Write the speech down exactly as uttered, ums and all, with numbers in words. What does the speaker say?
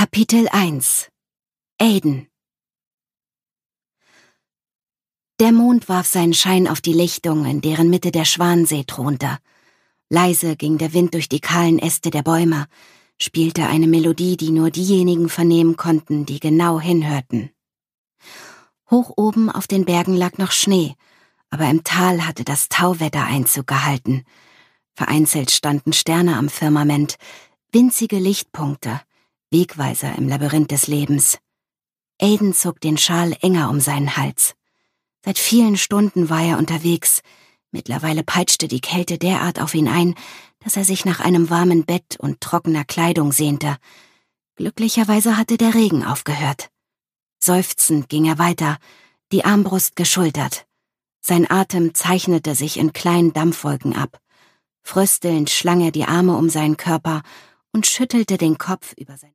Kapitel eins. Aiden. Der Mond warf seinen Schein auf die Lichtung, in deren Mitte der Schwansee thronte. Leise ging der Wind durch die kahlen Äste der Bäume, spielte eine Melodie, die nur diejenigen vernehmen konnten, die genau hinhörten. Hoch oben auf den Bergen lag noch Schnee, aber im Tal hatte das Tauwetter Einzug gehalten. Vereinzelt standen Sterne am Firmament, winzige Lichtpunkte, Wegweiser im Labyrinth des Lebens. Aiden zog den Schal enger um seinen Hals. Seit vielen Stunden war er unterwegs. Mittlerweile peitschte die Kälte derart auf ihn ein, dass er sich nach einem warmen Bett und trockener Kleidung sehnte. Glücklicherweise hatte der Regen aufgehört. Seufzend ging er weiter, die Armbrust geschultert. Sein Atem zeichnete sich in kleinen Dampfwolken ab. Fröstelnd schlang er die Arme um seinen Körper und schüttelte den Kopf über sein